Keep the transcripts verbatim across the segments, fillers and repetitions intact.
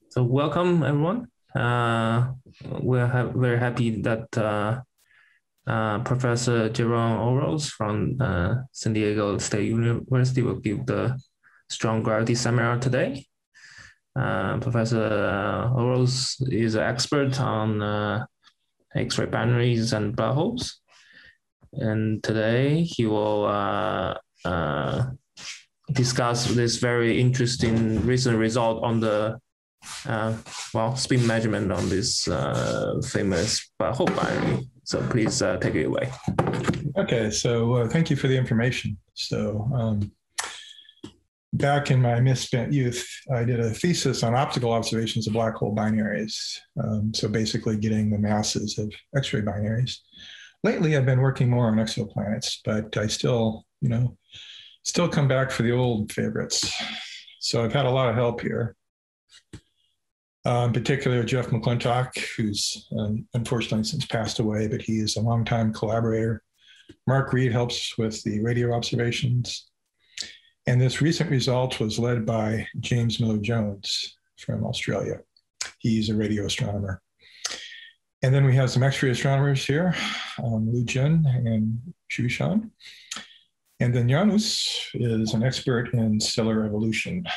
So welcome everyone. Uh, we're ha very happy that uh, uh, Professor Jerome Orosz from uh, San Diego State University will give the strong gravity seminar today. Uh, Professor uh, Orosz is an expert on uh, X-ray binaries and black holes, and today he will uh, uh, discuss this very interesting recent result on the uh, well, spin measurement on this uh, famous black hole binary. So please uh, take it away. Okay, so uh, thank you for the information. So um, back in my misspent youth, I did a thesis on optical observations of black hole binaries. Um, so basically getting the masses of X-ray binaries. Lately, I've been working more on exoplanets, but I still, you know, still come back for the old favorites. So I've had a lot of help here. Uh, in particular, Jeff McClintock, who's um, unfortunately since passed away, but he is a longtime collaborator. Mark Reed helps with the radio observations. And this recent result was led by James Miller Jones from Australia. He's a radio astronomer. And then we have some X-ray astronomers here, um, Lu Jin and Xu Shan. And then Janus is an expert in stellar evolution.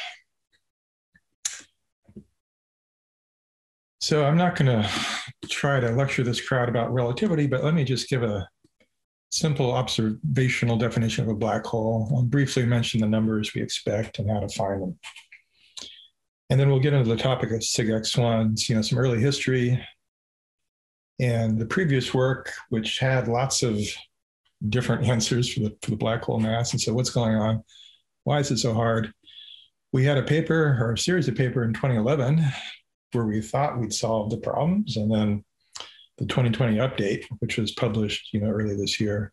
So I'm not going to try to lecture this crowd about relativity, but let me just give a simple observational definition of a black hole. I'll briefly mention the numbers we expect and how to find them. And then we'll get into the topic of SIG X ones, you know, some early history and the previous work, which had lots of different answers for the, for the black hole mass. And so what's going on? Why is it so hard? We had a paper or a series of paper in twenty eleven where we thought we'd solved the problems, and then the twenty twenty update, which was published, you know, early this year.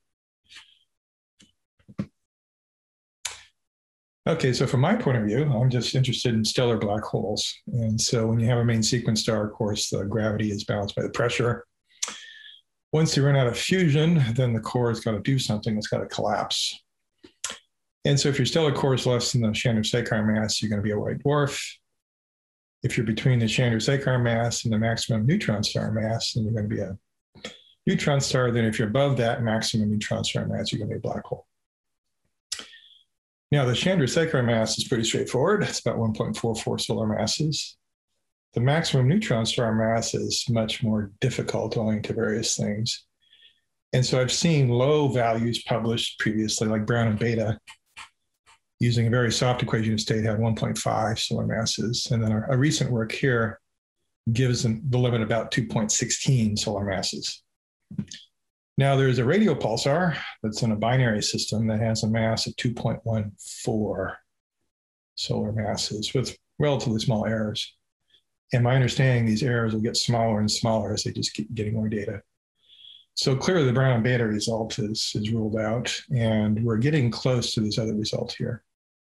Okay, so from my point of view, I'm just interested in stellar black holes. And so when you have a main sequence star, of course, the gravity is balanced by the pressure. Once you run out of fusion, then the core has got to do something. It's got to collapse. And so if your stellar core is less than the Chandrasekhar mass, you're going to be a white dwarf. If you're between the Chandrasekhar mass and the maximum neutron star mass, then you're going to be a neutron star. Then if you're above that maximum neutron star mass, you're going to be a black hole. Now, the Chandrasekhar mass is pretty straightforward. It's about one point four four solar masses. The maximum neutron star mass is much more difficult owing to various things. And so I've seen low values published previously, like Brown and Beta, using a very soft equation of state, had one point five solar masses. And then a, a recent work here gives them the limit about two point one six solar masses. Now there's a radio pulsar that's in a binary system that has a mass of two point one four solar masses with relatively small errors. And my understanding, these errors will get smaller and smaller as they just keep getting more data. So clearly the Brown and Beta result is, is ruled out, and we're getting close to this other result here.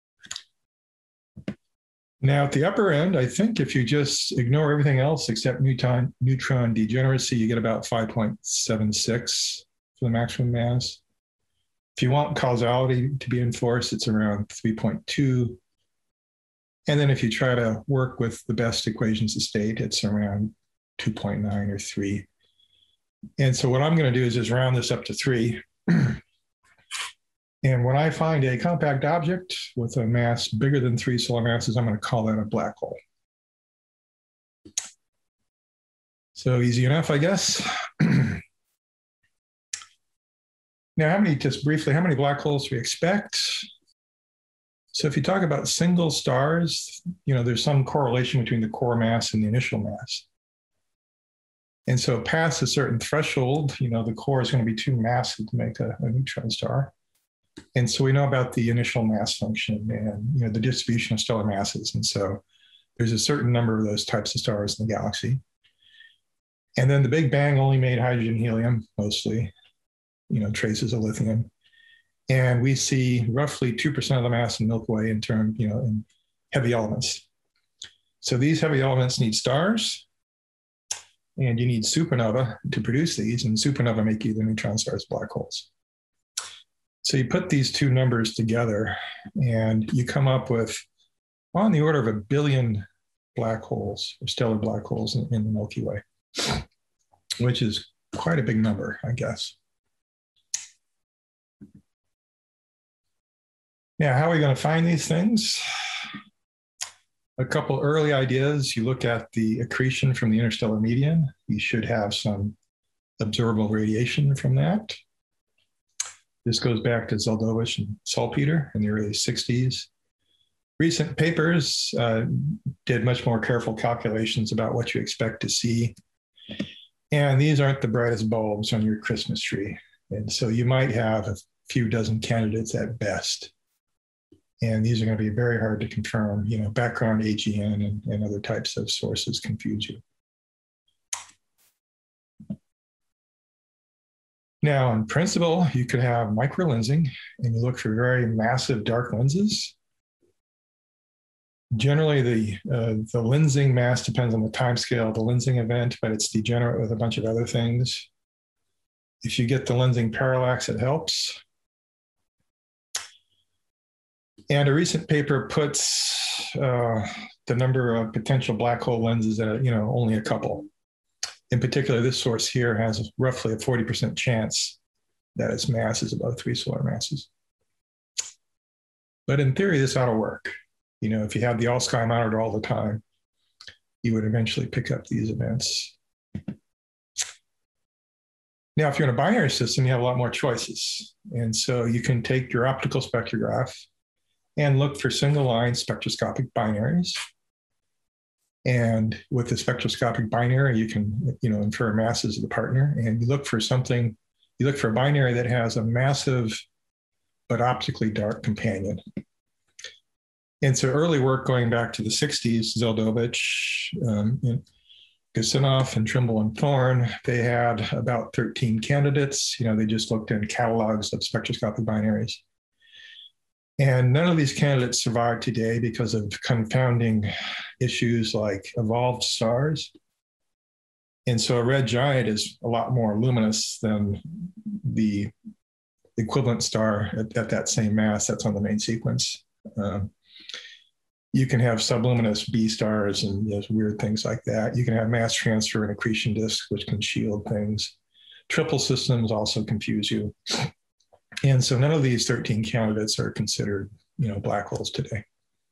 Now at the upper end, I think if you just ignore everything else except neutron, neutron degeneracy, you get about five point seven six for the maximum mass. If you want causality to be enforced, it's around three point two. And then if you try to work with the best equations of state, it's around two point nine or three. And so what I'm going to do is just round this up to three. And when I find a compact object with a mass bigger than three solar masses, I'm going to call that a black hole. So easy enough, I guess. Now, how many, just briefly, how many black holes do we expect? So if you talk about single stars, you know, there's some correlation between the core mass and the initial mass. And so past a certain threshold, you know, the core is going to be too massive to make a, a neutron star. And so we know about the initial mass function and, you know, the distribution of stellar masses. And so there's a certain number of those types of stars in the galaxy. And then the Big Bang only made hydrogen, helium, mostly, you know, traces of lithium. And we see roughly two percent of the mass in the Milky Way in terms, you know, in heavy elements. So these heavy elements need stars, and you need supernova to produce these, and supernova make either neutron stars or black holes. So you put these two numbers together and you come up with on the order of a billion black holes or stellar black holes in, in the Milky Way, which is quite a big number, I guess. Now, how are we going to find these things? A couple early ideas. You look at the accretion from the interstellar median. You should have some observable radiation from that. This goes back to Zeldovich and Salpeter in the early sixties. Recent papers uh, did much more careful calculations about what you expect to see. And these aren't the brightest bulbs on your Christmas tree. And so you might have a few dozen candidates at best. And these are going to be very hard to confirm. You know, background A G N and, and other types of sources confuse you. Now, in principle, you could have microlensing, and you look for very massive dark lenses. Generally, the, uh, the lensing mass depends on the time scale of the lensing event, but it's degenerate with a bunch of other things. If you get the lensing parallax, it helps. And a recent paper puts uh, the number of potential black hole lenses at, you know, only a couple. In particular, this source here has roughly a forty percent chance that its mass is above three solar masses. But in theory, this ought to work. You know, if you had the all-sky monitor all the time, you would eventually pick up these events. Now, if you're in a binary system, you have a lot more choices. And so you can take your optical spectrograph and look for single-line spectroscopic binaries. And with the spectroscopic binary, you can, you know, infer masses of the partner. And you look for something, you look for a binary that has a massive but optically dark companion. And so early work going back to the sixties, Zeldovich, um, and Gusinoff and Trimble and Thorne, they had about thirteen candidates. You know, they just looked in catalogs of spectroscopic binaries. And none of these candidates survive today because of confounding issues like evolved stars. And so a red giant is a lot more luminous than the equivalent star at, at that same mass that's on the main sequence. Um, you can have subluminous B stars and, you know, weird things like that. You can have mass transfer and accretion disks, which can shield things. Triple systems also confuse you. And so none of these thirteen candidates are considered, you know, black holes today.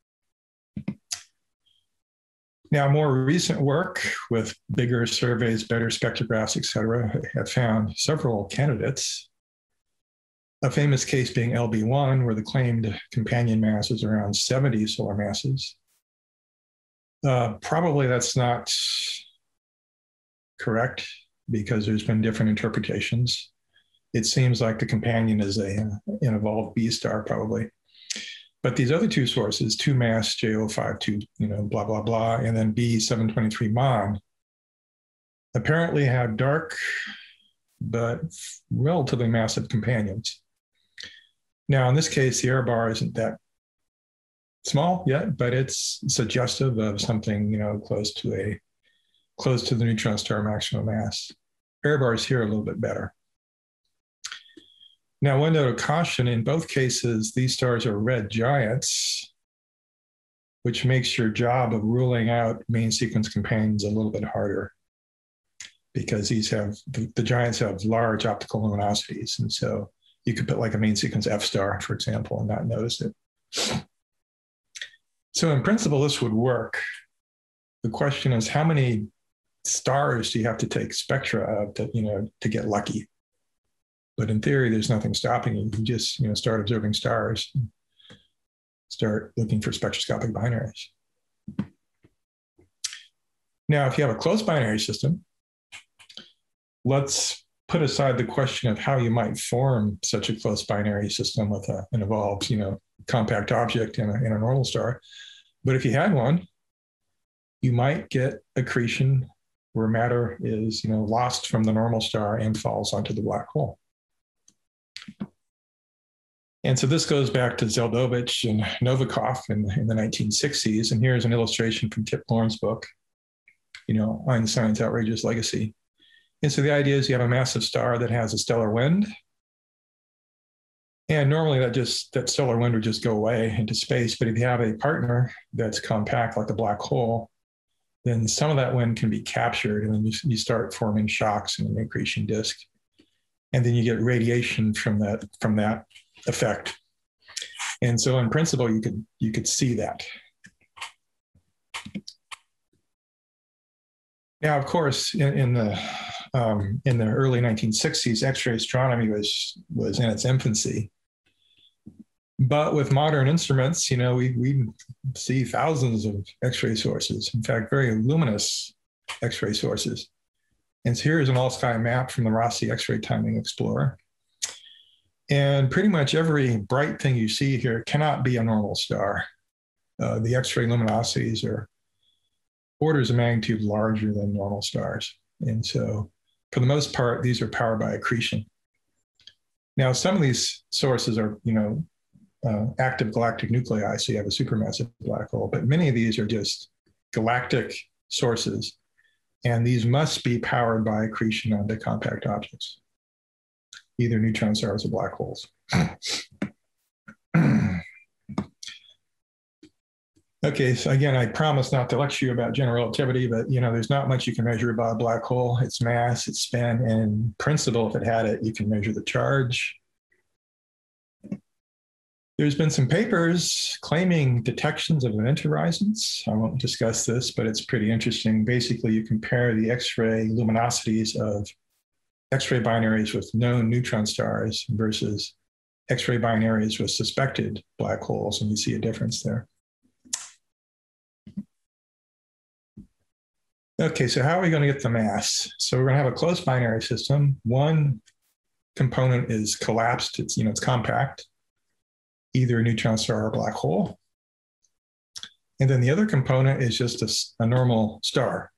Now, more recent work with bigger surveys, better spectrographs, et cetera, have found several candidates. A famous case being L B one, where the claimed companion mass is around seventy solar masses. Uh, probably that's not correct because there's been different interpretations. It seems like the companion is a, an evolved B star, probably. But these other two sources, two mass J zero five two, you know, blah, blah, blah, and then B seven twenty-three Mon, apparently have dark but relatively massive companions. Now, in this case, the error bar isn't that small yet, but it's suggestive of something, you know, close to a close to the neutron star maximum mass. Error bars here are a little bit better. Now, one note of caution, in both cases, these stars are red giants, which makes your job of ruling out main sequence companions a little bit harder because these have, the, the giants have large optical luminosities. And so you could put like a main sequence F star, for example, and not notice it. So in principle, this would work. The question is, how many stars do you have to take spectra of to, you know, to get lucky? But in theory, there's nothing stopping you. You can just, you know, start observing stars, start looking for spectroscopic binaries. Now, if you have a closed binary system, let's put aside the question of how you might form such a close binary system with a, an evolved, you know, compact object in a, in a normal star. But if you had one, you might get accretion where matter is, you know, lost from the normal star and falls onto the black hole. And so this goes back to Zeldovich and Novikov in, in the nineteen sixties. And here's an illustration from Kip Thorne's book, you know, Einstein's Outrageous Legacy. And so the idea is you have a massive star that has a stellar wind. And normally that just, that stellar wind would just go away into space. But if you have a partner that's compact like a black hole, then some of that wind can be captured, and then you, you start forming shocks in the accretion disk. And then you get radiation from that, from that effect. And so in principle, you could, you could see that. Now, of course, in, in the um, in the early nineteen sixties, X-ray astronomy was was in its infancy. But with modern instruments, you know, we we see thousands of X-ray sources. In fact, very luminous X-ray sources. And so here's an all-sky map from the Rossi X-ray Timing Explorer. And pretty much every bright thing you see here cannot be a normal star. Uh, the X-ray luminosities are orders of magnitude larger than normal stars. And so for the most part, these are powered by accretion. Now, some of these sources are, you know, uh, active galactic nuclei, so you have a supermassive black hole, but many of these are just galactic sources. And these must be powered by accretion onto compact objects, either neutron stars or black holes. Okay, so again, I promise not to lecture you about general relativity, but you know, there's not much you can measure about a black hole. Its mass, its spin, and in principle, if it had it, you can measure the charge. There's been some papers claiming detections of event horizons. I won't discuss this, but it's pretty interesting. Basically, you compare the X-ray luminosities of X-ray binaries with known neutron stars versus X-ray binaries with suspected black holes, and you see a difference there. Okay, so how are we going to get the mass? So we're going to have a closed binary system. One component is collapsed. It's, you know, it's compact, either a neutron star or a black hole. And then the other component is just a, a normal star.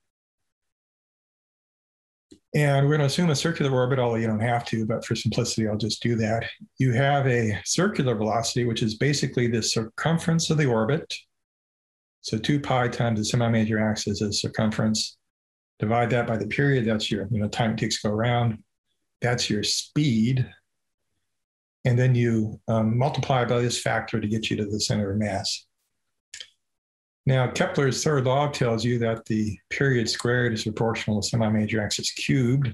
And we're going to assume a circular orbit, although you don't have to, but for simplicity, I'll just do that. You have a circular velocity, which is basically the circumference of the orbit. So two pi times the semi-major axis is circumference. Divide that by the period, that's your, you know, time it takes to go around. That's your speed. And then you um, multiply by this factor to get you to the center of mass. Now, Kepler's third law tells you that the period squared is proportional to semi-major axis cubed.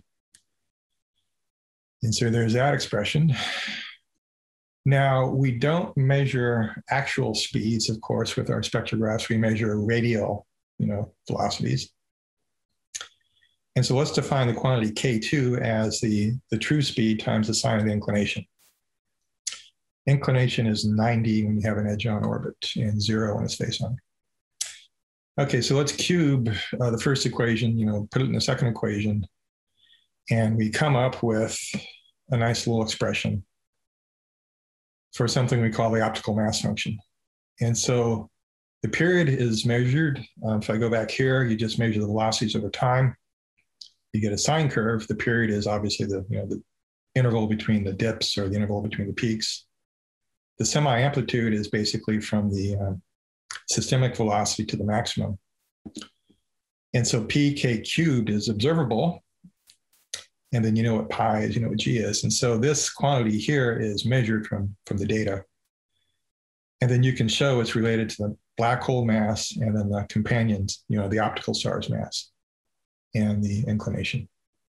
And so there's that expression. Now, we don't measure actual speeds, of course, with our spectrographs. We measure radial, you know, velocities. And so let's define the quantity K two as the, the true speed times the sine of the inclination. Inclination is ninety when you have an edge on orbit and zero when it's face on. Okay, so let's cube uh, the first equation, you know, put it in the second equation, and we come up with a nice little expression for something we call the optical mass function. And so the period is measured. Um, if I go back here, you just measure the velocities over time. You get a sine curve. The period is obviously the, you know, the interval between the dips or the interval between the peaks. The semi-amplitude is basically from the um, systemic velocity to the maximum. And so P K cubed is observable. And then you know what pi is, you know what G is. And so this quantity here is measured from, from the data. And then you can show it's related to the black hole mass and then the companions, you know, the optical star's mass and the inclination.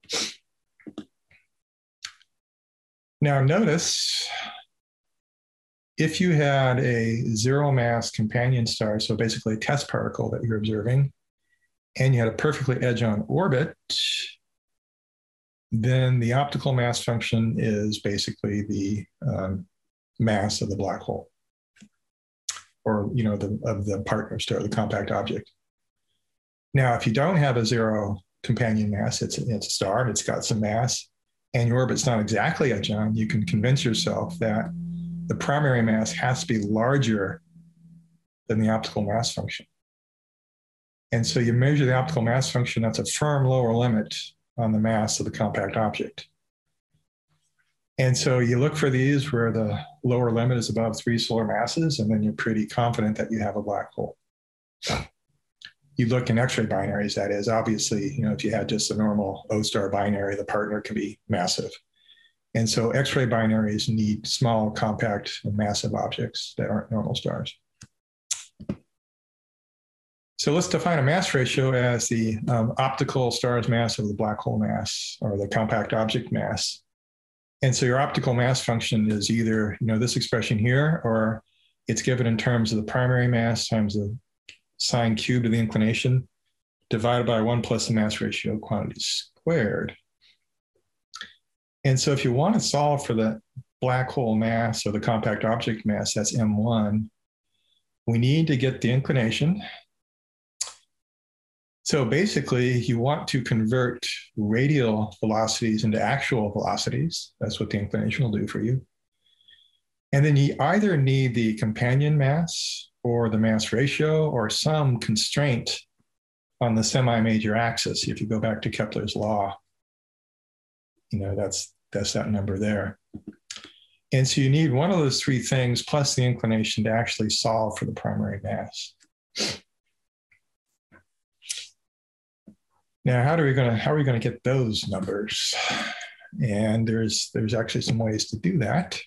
Now notice, if you had a zero mass companion star, so basically a test particle that you're observing, and you had a perfectly edge-on orbit, then the optical mass function is basically the um, mass of the black hole, or, you know, the, of the partner star, the compact object. Now, if you don't have a zero companion mass, it's, it's a star, it's got some mass, and your orbit's not exactly edge-on, you can convince yourself that the primary mass has to be larger than the optical mass function. And so you measure the optical mass function, that's a firm lower limit on the mass of the compact object. And so you look for these where the lower limit is above three solar masses, and then you're pretty confident that you have a black hole. You look in X-ray binaries, that is, obviously, you know, if you had just a normal O-star binary, the partner can be massive. And so X-ray binaries need small, compact, and massive objects that aren't normal stars. So let's define a mass ratio as the um, optical star's mass over the black hole mass, or the compact object mass. And so your optical mass function is either, you know, this expression here, or it's given in terms of the primary mass times the sine cubed of the inclination divided by one plus the mass ratio quantity squared. And so if you want to solve for the black hole mass or the compact object mass, that's M one, we need to get the inclination. So basically, you want to convert radial velocities into actual velocities. That's what the inclination will do for you. And then you either need the companion mass or the mass ratio or some constraint on the semi-major axis. If you go back to Kepler's law, you know, that's, that's that number there. And so you need one of those three things plus the inclination to actually solve for the primary mass. Now, how are we going to how are we going to get those numbers? And there's there's actually some ways to do that.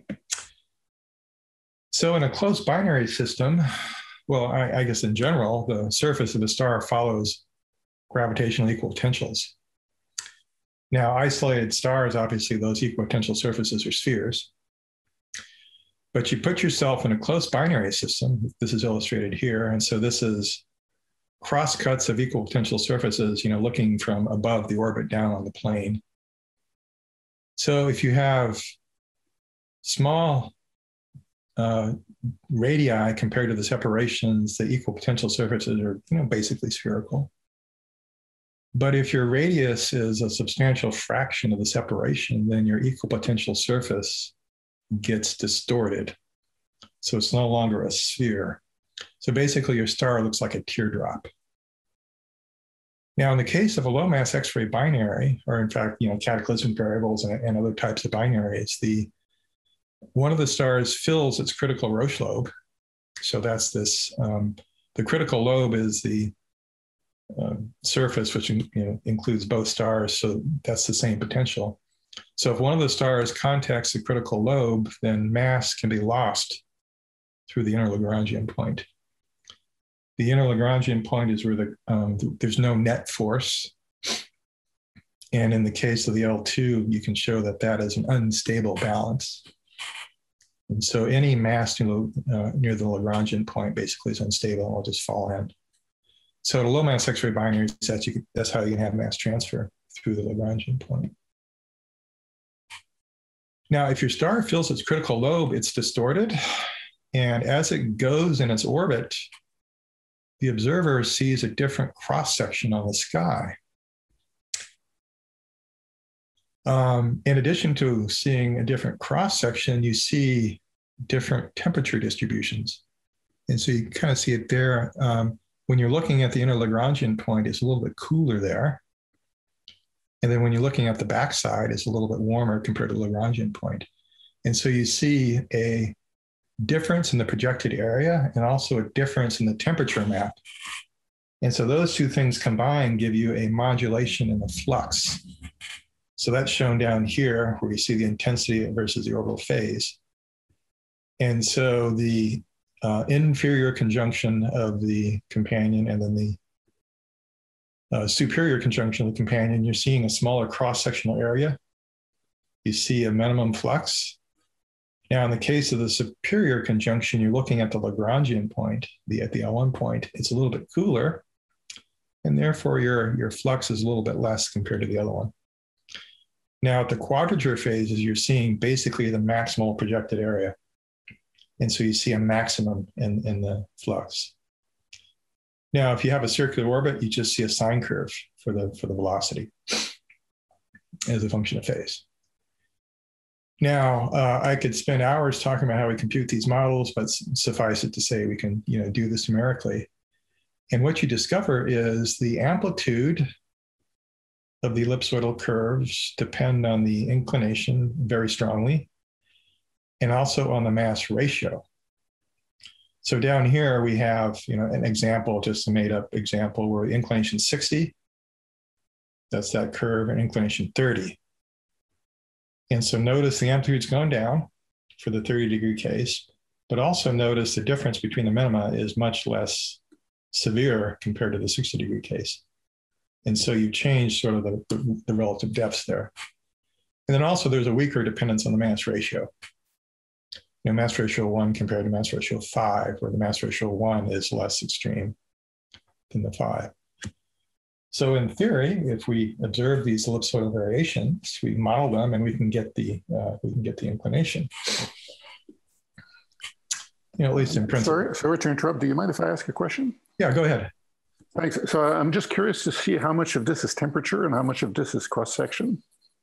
So in a closed binary system, well, I, I guess in general, the surface of a star follows gravitational equipotentials. Now, isolated stars, obviously, those equipotential surfaces are spheres. But you put yourself in a closed binary system. This is illustrated here. And so this is crosscuts of equipotential surfaces, you know, looking from above the orbit down on the plane. So if you have small uh, radii compared to the separations, the equipotential surfaces are, you know, basically spherical. But if your radius is a substantial fraction of the separation, then your equipotential surface gets distorted. So it's no longer a sphere. So basically your star looks like a teardrop. Now, in the case of a low mass X-ray binary, or in fact, you know, cataclysmic variables and, and other types of binaries, the one of the stars fills its critical Roche lobe. So that's this, um, the critical lobe is the uh, surface, which you know, includes both stars. So that's the same potential. So if one of the stars contacts the critical lobe, then mass can be lost through the inner Lagrangian point. The inner Lagrangian point is where the, um, there's no net force. And in the case of the L two, you can show that that is an unstable balance. And so any mass near, uh, near the Lagrangian point basically is unstable and will just fall in. So to low mass X-ray binaries, that's, you can, that's how you can have mass transfer through the Lagrangian point. Now, if your star fills its critical lobe, it's distorted. And as it goes in its orbit, the observer sees a different cross-section on the sky. Um, in addition to seeing a different cross-section, you see different temperature distributions. And so you kind of see it there. Um, when you're looking at the inner Lagrangian point, it's a little bit cooler there. And then when you're looking at the backside, it's a little bit warmer compared to the Lagrangian point. And so you see a difference in the projected area and also a difference in the temperature map. And so those two things combined give you a modulation in the flux. So that's shown down here where you see the intensity versus the orbital phase. And so the uh, inferior conjunction of the companion and then the uh, superior conjunction of the companion, you're seeing a smaller cross-sectional area. You see a minimum flux. Now, in the case of the superior conjunction, you're looking at the Lagrangian point, the, at the L one point, it's a little bit cooler, and therefore your, your flux is a little bit less compared to the other one. Now, at the quadrature phases, you're seeing basically the maximal projected area. And so you see a maximum in, in the flux. Now, if you have a circular orbit, you just see a sine curve for the, for the velocity as a function of phase. Now, uh, I could spend hours talking about how we compute these models, but suffice it to say we can, you know, do this numerically. And what you discover is the amplitude of the ellipsoidal curves depend on the inclination very strongly, and also on the mass ratio. So down here we have, you know, an example, just a made up example where inclination sixty, that's that curve, and inclination thirty. And so notice the amplitude's going down for the thirty degree case, but also notice the difference between the minima is much less severe compared to the sixty degree case. And so you change sort of the, the, the relative depths there. And then also there's a weaker dependence on the mass ratio. You know, mass ratio one compared to mass ratio five, where the mass ratio one is less extreme than the five. So in theory, if we observe these ellipsoidal variations, we model them and we can get the uh, we can get the inclination. You know, at least in principle. Sorry, sorry to interrupt. Do you mind if I ask a question? Yeah, go ahead. Thanks. So I'm just curious to see how much of this is temperature and how much of this is cross-section.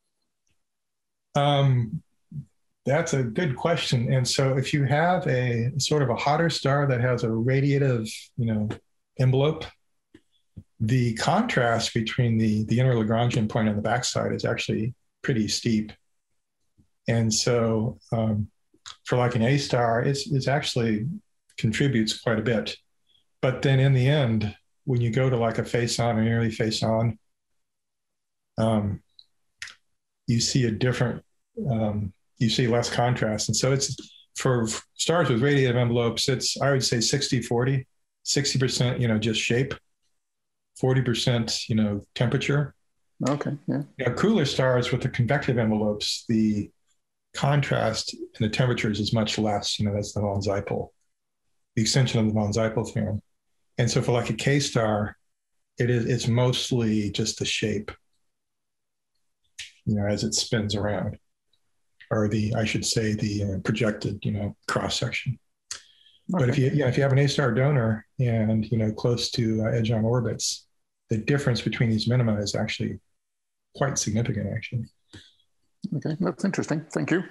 Um, that's a good question. And so if you have a sort of a hotter star that has a radiative, you know, envelope, the contrast between the, the inner Lagrangian point on the backside is actually pretty steep. And so um, for like an A star, it's, it's actually contributes quite a bit. But then in the end, when you go to like a face-on or nearly face-on, um, you see a different, um, you see less contrast. And so it's, for stars with radiative envelopes, it's, I would say sixty forty, sixty percent, you know, just shape, forty percent, you know, temperature. Okay, yeah. You know, cooler stars with the convective envelopes, the contrast in the temperatures is much less. You know, that's the von Zeipel, the extension of the von Zeipel theorem. And so for like a K star, it is, it's mostly just the shape, you know, as it spins around, or the, I should say the uh, projected, you know, cross section. Okay. But if you, yeah, if you have an A star donor and, you know, close to uh, edge on orbits, the difference between these minima is actually quite significant, actually. Okay, that's interesting. Thank you.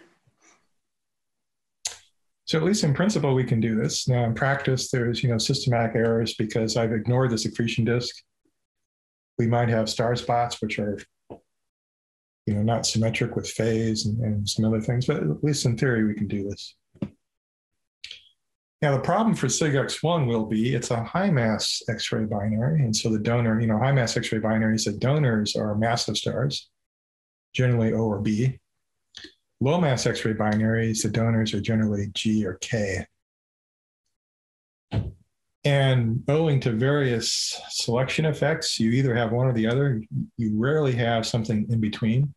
So at least in principle, we can do this. Now in practice, there's, you know, systematic errors because I've ignored this accretion disk. We might have star spots, which are, you know, not symmetric with phase and, and some other things, but at least in theory, we can do this. Now the problem for SIG X one will be it's a high mass X-ray binary. And so the donor, you know, high mass X-ray binaries, the donors are massive stars, generally O or B. Low mass X-ray binaries, the donors are generally G or K. And owing to various selection effects, you either have one or the other. You rarely have something in between.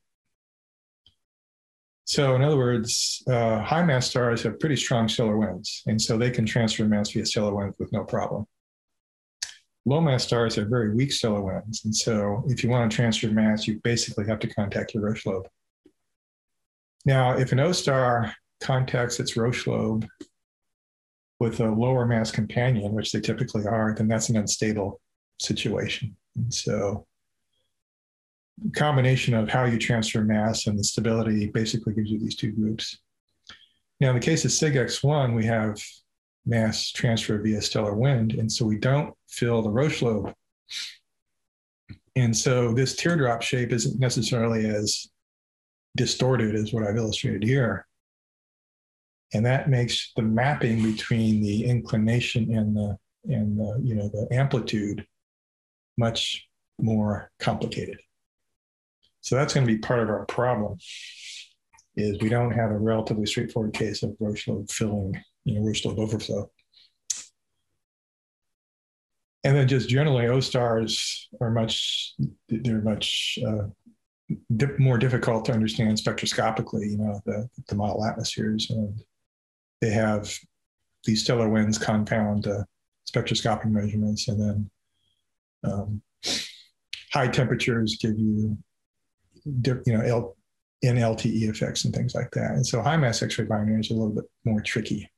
So in other words, uh, high mass stars have pretty strong stellar winds, and so they can transfer mass via stellar winds with no problem. Low mass stars have very weak stellar winds, and so if you want to transfer mass, you basically have to contact your Roche lobe. Now, if an O star contacts its Roche lobe with a lower mass companion, which they typically are, then that's an unstable situation. And so the combination of how you transfer mass and the stability basically gives you these two groups. Now, in the case of SIG X one, we have mass transfer via stellar wind, and so we don't fill the Roche lobe. And so this teardrop shape isn't necessarily as distorted as what I've illustrated here. And that makes the mapping between the inclination and the, and the, you know, the amplitude much more complicated. So that's going to be part of our problem, is we don't have a relatively straightforward case of Roche lobe filling, you know, Roche lobe overflow. And then just generally, O stars are much, they're much uh, dip, more difficult to understand spectroscopically, you know, the, the model atmospheres. And they have these stellar winds compound uh, spectroscopic measurements, and then um, high temperatures give you, you know, L, N L T E effects and things like that. And so high mass X-ray binaries are a little bit more tricky.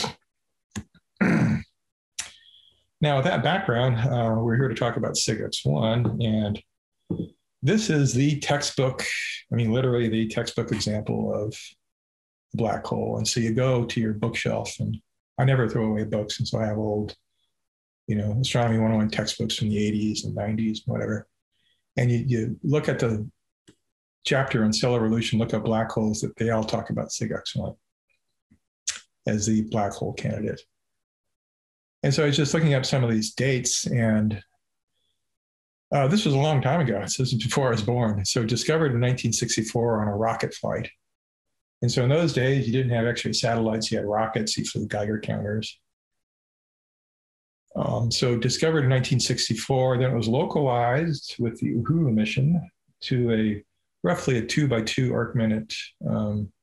Now, with that background, uh, we're here to talk about SIG X one, and this is the textbook, I mean, literally the textbook example of the black hole. And so you go to your bookshelf, and I never throw away books, and so I have old, you know, astronomy one oh one textbooks from the eighties and nineties, whatever. And you, you look at the chapter on stellar evolution, look at black holes, that they all talk about SIG X one as the black hole candidate. And so I was just looking up some of these dates, and uh, this was a long time ago. So this is before I was born. So discovered in nineteen sixty-four on a rocket flight. And so in those days, you didn't have X-ray satellites, you had rockets, you flew Geiger counters. Um, so discovered in nineteen sixty-four, then it was localized with the Uhuru mission to a roughly a two by two arc minute um,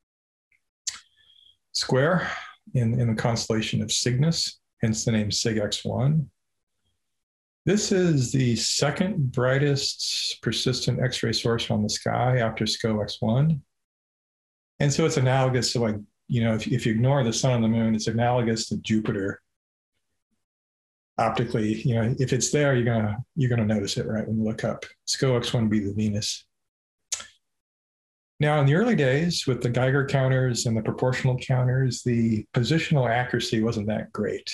square in, in the constellation of Cygnus, hence the name SIG X one. This is the second brightest persistent X-ray source on the sky after SCO X one. And so it's analogous to, like, you know, if, if you ignore the sun and the moon, it's analogous to Jupiter. Optically, you know, if it's there, you're gonna you're gonna notice it, right, when you look up. SCO X one would be the Venus. Now, in the early days, with the Geiger counters and the proportional counters, the positional accuracy wasn't that great.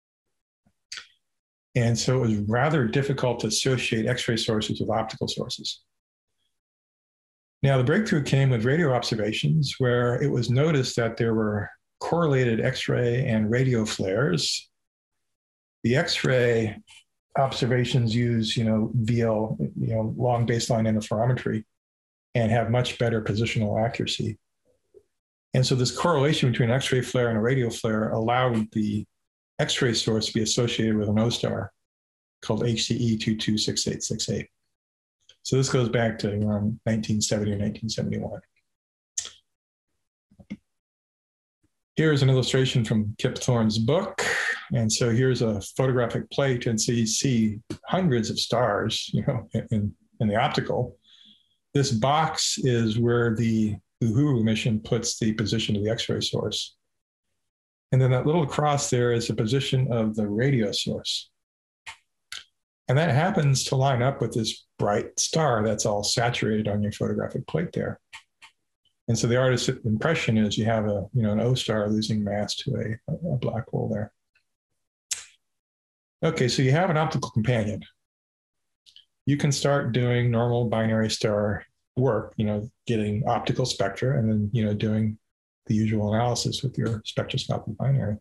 And so it was rather difficult to associate X-ray sources with optical sources. Now, the breakthrough came with radio observations, where it was noticed that there were correlated X-ray and radio flares. The X-ray observations use, you know, V L, you know, long baseline interferometry, and have much better positional accuracy. And so this correlation between an X-ray flare and a radio flare allowed the X-ray source to be associated with an O-star called H C E two two six eight six eight. So this goes back to around nineteen seventy or nineteen seventy-one. Here's an illustration from Kip Thorne's book. And so here's a photographic plate, and so you see hundreds of stars, you know, in, in the optical. This box is where the Uhuru mission puts the position of the X-ray source. And then that little cross there is the position of the radio source. And that happens to line up with this bright star that's all saturated on your photographic plate there. And so the artist's impression is you have a, you know, an O star losing mass to a, a black hole there. Okay, so you have an optical companion. You can start doing normal binary star work, you know, getting optical spectra and then, you know, doing the usual analysis with your spectroscopic binary.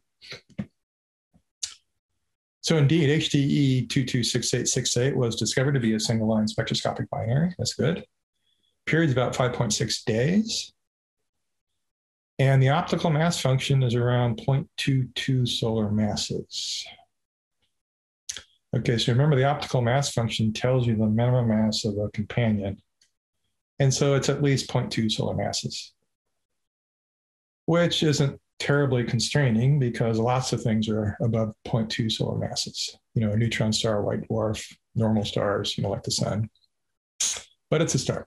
So indeed, H D E two two six eight six eight was discovered to be a single line spectroscopic binary. That's good. Period's about five point six days. And the optical mass function is around zero point two two solar masses. Okay, so remember the optical mass function tells you the minimum mass of a companion. And so it's at least zero point two solar masses, which isn't terribly constraining because lots of things are above zero point two solar masses. You know, a neutron star, white dwarf, normal stars, you know, like the sun. But it's a start.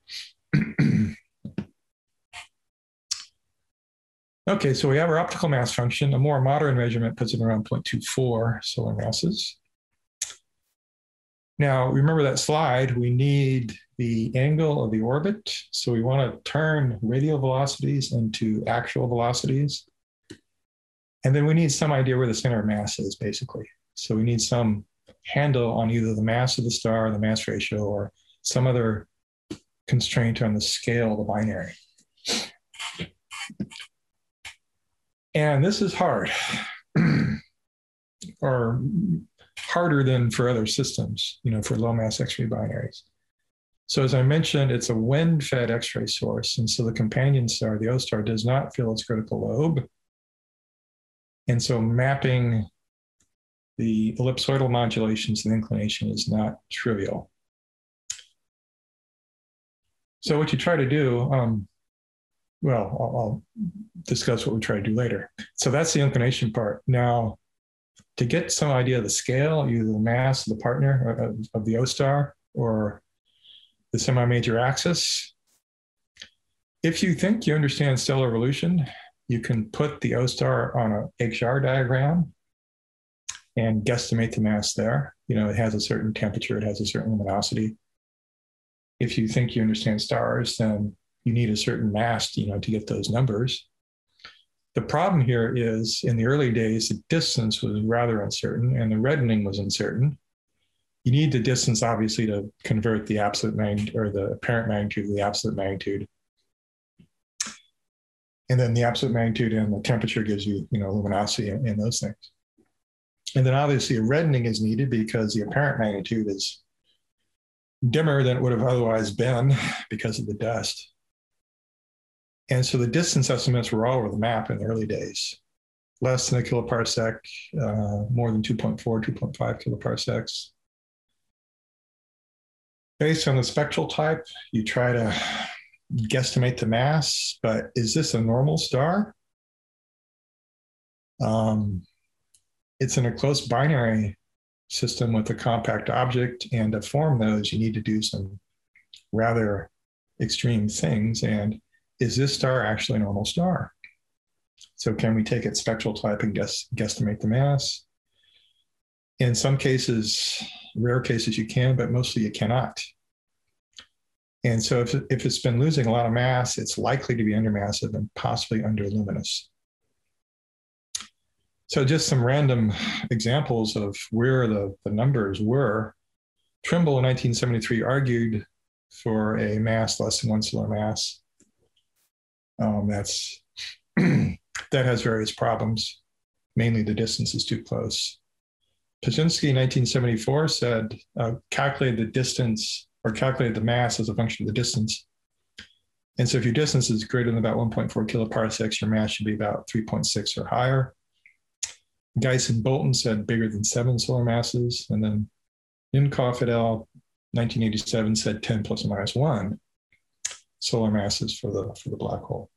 Okay, so we have our optical mass function. A more modern measurement puts it around zero point two four solar masses. Now, remember that slide, we need the angle of the orbit. So we want to turn radial velocities into actual velocities. And then we need some idea where the center of mass is, basically. So we need some handle on either the mass of the star, the mass ratio, or some other constraint on the scale of the binary. And this is hard, or harder than for other systems, you know, for low mass X-ray binaries. So as I mentioned, it's a wind-fed X-ray source. And so the companion star, the O star, does not fill its critical lobe. And so mapping the ellipsoidal modulations and inclination is not trivial. So what you try to do, um, well, I'll, I'll discuss what we try to do later. So that's the inclination part. Now, to get some idea of the scale, either the mass of the partner of, of the O star or the semi-major axis, if you think you understand stellar evolution, you can put the O star on a H R diagram and guesstimate the mass there. You know, it has a certain temperature, it has a certain luminosity. If you think you understand stars, then you need a certain mass, you know, to get those numbers. The problem here is in the early days, the distance was rather uncertain and the reddening was uncertain. You need the distance, obviously, to convert the absolute magnitude or the apparent magnitude to the absolute magnitude. And then the absolute magnitude and the temperature gives you, you know, luminosity and, and those things. And then obviously a reddening is needed because the apparent magnitude is dimmer than it would have otherwise been because of the dust. And so the distance estimates were all over the map in the early days. less than a kiloparsec, uh, more than two point four, two point five kiloparsecs. Based on the spectral type, you try to guesstimate the mass, but is this a normal star? Um, it's in a close binary system with a compact object, and to form those, you need to do some rather extreme things. And is this star actually a normal star? So can we take its spectral type and guess guesstimate the mass? In some cases, rare cases you can, but mostly you cannot. And so if, if it's been losing a lot of mass, it's likely to be undermassive and possibly underluminous. So just some random examples of where the, the numbers were. Trimble in nineteen seventy-three argued for a mass less than one solar mass. Um, that's that has various problems. Mainly the distance is too close. Ptaschinski in nineteen seventy-four said, uh, calculate the distance or calculate the mass as a function of the distance. And so if your distance is greater than about one point four kiloparsecs, your mass should be about three point six or higher. Geis and Bolton said bigger than seven solar masses. And then Inkoff et al. nineteen eighty-seven said ten plus or minus one solar masses for the, for the black hole.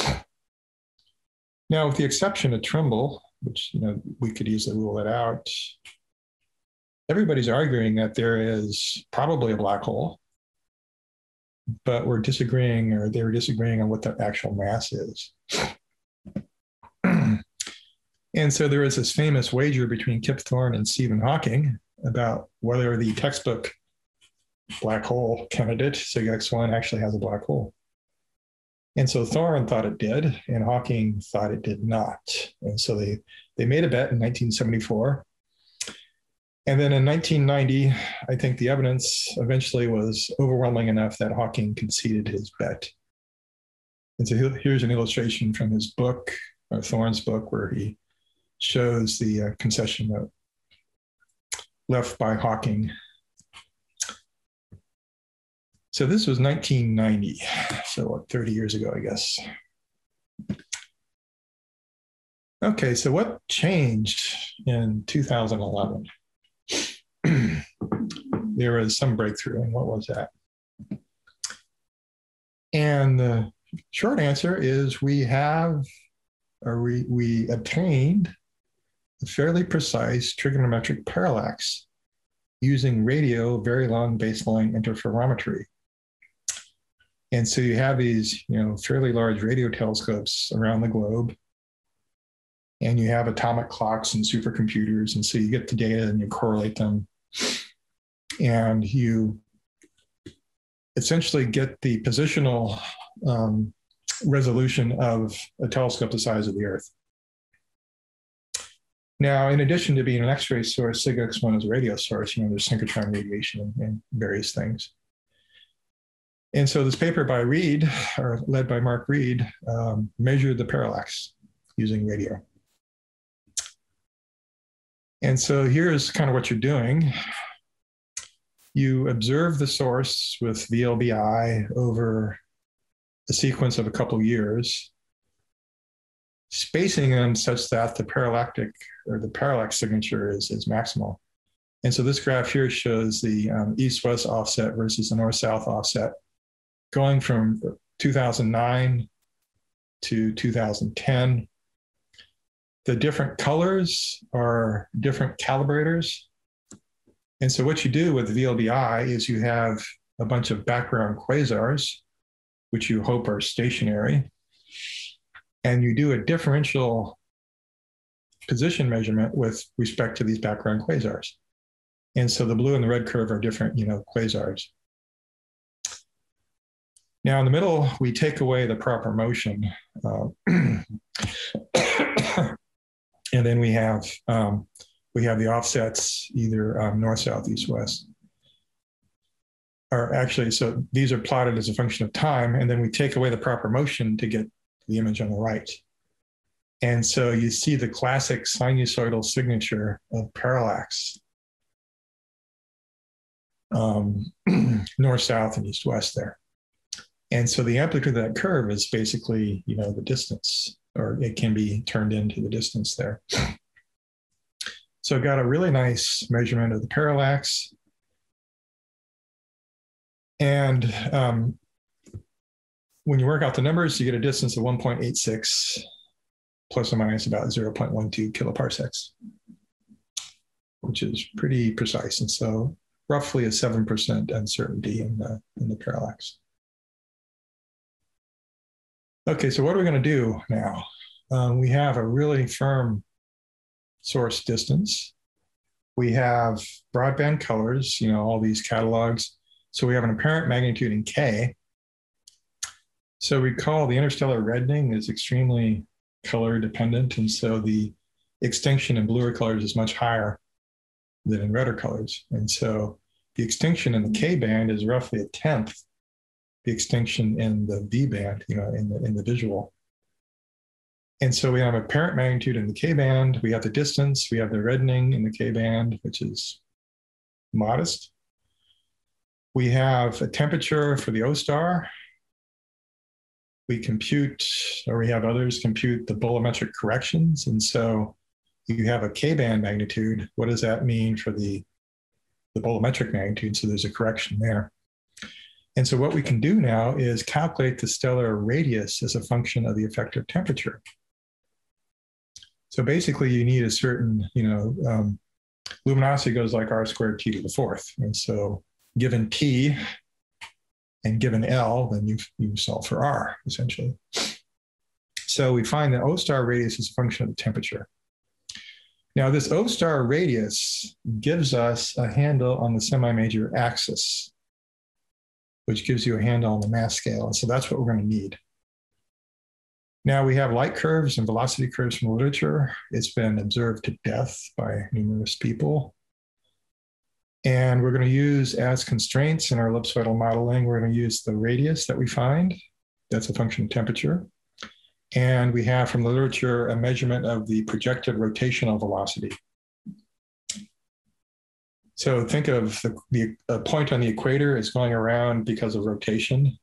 Now, with the exception of Trimble, which, you know, we could easily rule it out, everybody's arguing that there is probably a black hole, but we're disagreeing, or they were disagreeing on what the actual mass is. And so there is this famous wager between Kip Thorne and Stephen Hawking about whether the textbook black hole candidate, SIGEX one, actually has a black hole. And so Thorne thought it did, and Hawking thought it did not. And so they, they made a bet in nineteen seventy-four. And then in nineteen ninety, I think the evidence eventually was overwhelming enough that Hawking conceded his bet. And so here's an illustration from his book, or Thorne's book, where he shows the uh, concession note left by Hawking. So this was nineteen ninety, so what, thirty years ago, I guess. Okay, so what changed in two thousand eleven? There was some breakthrough, and what was that? And the short answer is we have, or we, we obtained a fairly precise trigonometric parallax using radio very long baseline interferometry. And so you have these, you know, fairly large radio telescopes around the globe, and you have atomic clocks and supercomputers. And so you get the data and you correlate them, and you essentially get the positional um, resolution of a telescope the size of the Earth. Now, in addition to being an X-ray source, SIGEX one is a radio source. You know, there's synchrotron radiation and, and various things. And so this paper by Reed, or led by Mark Reed, um, measured the parallax using radio. And so here's kind of what you're doing. You observe the source with V L B I over a sequence of a couple years, spacing them such that the parallactic or the parallax signature is, is maximal. And so this graph here shows the um, east-west offset versus the north-south offset going from two thousand nine to two thousand ten. The different colors are different calibrators. And so what you do with V L B I is you have a bunch of background quasars, which you hope are stationary, and you do a differential position measurement with respect to these background quasars. And so the blue and the red curve are different, you know, quasars. Now in the middle, we take away the proper motion. Uh, and then we have, um, we have the offsets, either um, north, south, east, west. Or actually, so these are plotted as a function of time, and then we take away the proper motion to get the image on the right. And so you see the classic sinusoidal signature of parallax, um, north, south, and east, west there. And so the amplitude of that curve is basically, you know, the distance. or it can be turned into the distance there. So I've got a really nice measurement of the parallax. And um, when you work out the numbers, you get a distance of one point eight six plus or minus about zero point one two kiloparsecs, which is pretty precise. And so roughly a seven percent uncertainty in the, in the parallax. Okay, so what are we going to do now? Um, we have a really firm source distance. We have broadband colors, you know, all these catalogs. So we have an apparent magnitude in K. So recall the interstellar reddening is extremely color dependent. And so the extinction in bluer colors is much higher than in redder colors. And so the extinction in the K band is roughly a tenth the extinction in the V band, you know, in the, in the visual. And so we have apparent magnitude in the K band, we have the distance, we have the reddening in the K band, which is modest. We have a temperature for the O star. We compute, or we have others compute the bolometric corrections. And so you have a K band magnitude. What does that mean for the, the bolometric magnitude? So there's a correction there. And so what we can do now is calculate the stellar radius as a function of the effective temperature. So basically you need a certain, you know, um, luminosity goes like r squared t to the fourth. And so given t and given L, then you, you solve for R, essentially. So we find that O star radius is a function of the temperature. Now this O star radius gives us a handle on the semi-major axis, which gives you a handle on the mass scale. And so that's what we're going to need. Now we have light curves and velocity curves from the literature. It's been observed to death by numerous people. And we're going to use as constraints in our ellipsoidal modeling, we're going to use the radius that we find. That's a function of temperature. And we have from the literature a measurement of the projected rotational velocity. So think of the, the a point on the equator is going around because of rotation.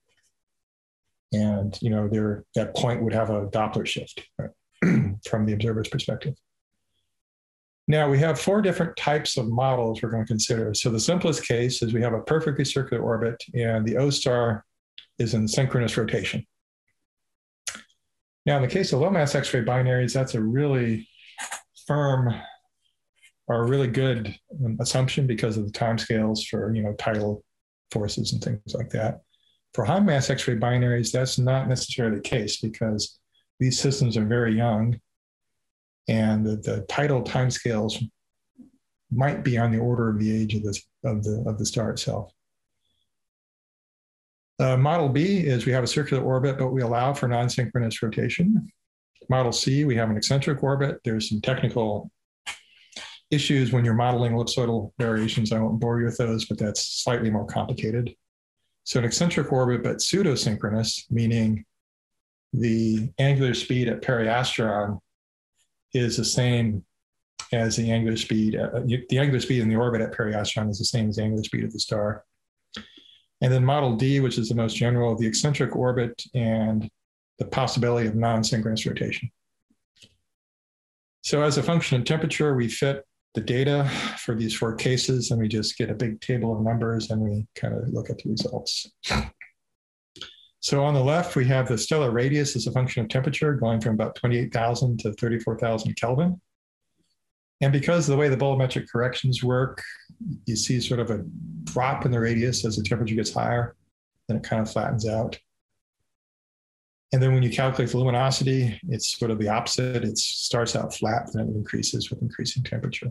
And you know, there that point would have a Doppler shift, right, from the observer's perspective. Now we have four different types of models we're going to consider. So the simplest case is we have a perfectly circular orbit and the O star is in synchronous rotation. Now in the case of low mass X-ray binaries, that's a really firm or a really good assumption because of the timescales for, you know, tidal forces and things like that. For high mass X-ray binaries, that's not necessarily the case because these systems are very young and the, the tidal timescales might be on the order of the age of, this, of, the, of the star itself. Uh, model B is we have a circular orbit, but we allow for non-synchronous rotation. Model C, we have an eccentric orbit. There's some technical issues when you're modeling ellipsoidal variations. I won't bore you with those, but that's slightly more complicated. So an eccentric orbit, but pseudo-synchronous, meaning the angular speed at periastron is the same as the angular speed, uh, the angular speed in the orbit at periastron is the same as the angular speed of the star. And then model D, which is the most general, the eccentric orbit and the possibility of non-synchronous rotation. So as a function of temperature, we fit the data for these four cases and we just get a big table of numbers and we kind of look at the results. So on the left, we have the stellar radius as a function of temperature going from about twenty-eight thousand to thirty-four thousand Kelvin. And because of the way the bolometric corrections work, you see sort of a drop in the radius as the temperature gets higher, then it kind of flattens out. And then when you calculate the luminosity, it's sort of the opposite. It starts out flat, then it increases with increasing temperature.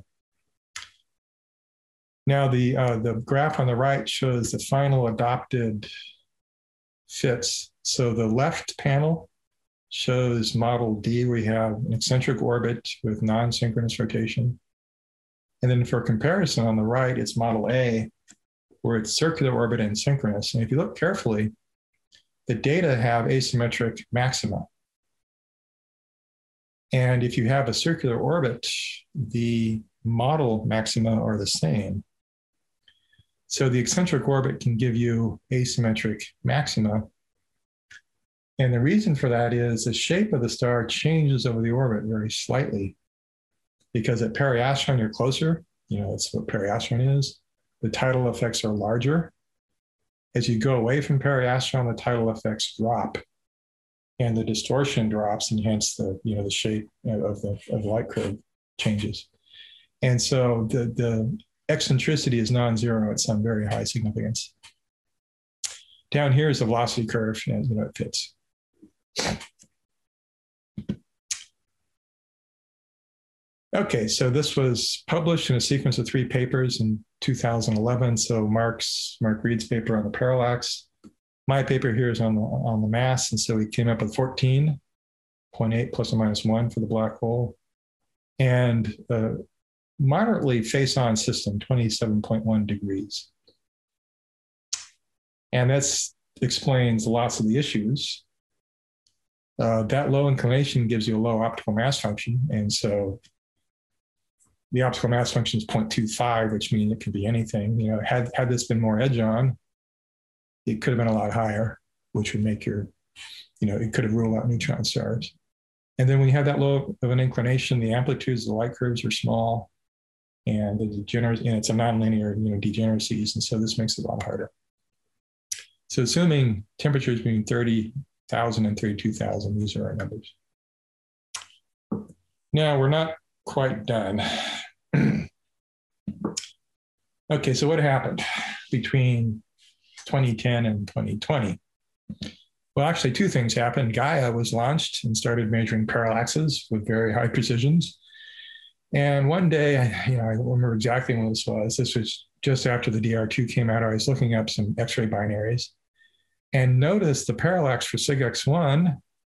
Now the, uh, the graph on the right shows the final adopted fits. So the left panel shows model D, we have an eccentric orbit with non-synchronous rotation. And then for comparison on the right, it's model A, where it's circular orbit and synchronous. And if you look carefully, the data have asymmetric maxima. And if you have a circular orbit, the model maxima are the same. So the eccentric orbit can give you asymmetric maxima. And the reason for that is the shape of the star changes over the orbit very slightly, because at periastron, you're closer. You know, that's what periastron is. The tidal effects are larger. As you go away from periastron, the tidal effects drop, and the distortion drops, and hence the you know the shape of the of the light curve changes. And so the the eccentricity is non-zero at some very high significance. Down here is the velocity curve, and you know it fits. Okay, so this was published in a sequence of three papers in two thousand eleven. So Mark's Mark Reed's paper on the parallax. My paper here is on the on the mass, and so we came up with fourteen point eight plus or minus one for the black hole, and a moderately face-on system, twenty-seven point one degrees, and that explains lots of the issues. Uh, that low inclination gives you a low optical mass function, and so the optical mass function is zero point two five, which means it could be anything. You know, had had this been more edge on, it could have been a lot higher, which would make your, you know, it could have ruled out neutron stars. And then when you have that low of an inclination, the amplitudes of the light curves are small, and the degener- and it's a nonlinear, you know, degeneracies, and so this makes it a lot harder. So assuming temperatures between thirty thousand and thirty-two thousand, these are our numbers. Now, we're not quite done. Okay, so what happened between twenty ten and twenty twenty? Well, actually, two things happened. Gaia was launched and started measuring parallaxes with very high precisions. And one day, you know, I don't remember exactly when this was. This was just after the D R two came out. I was looking up some X-ray binaries and noticed the parallax for SIGX one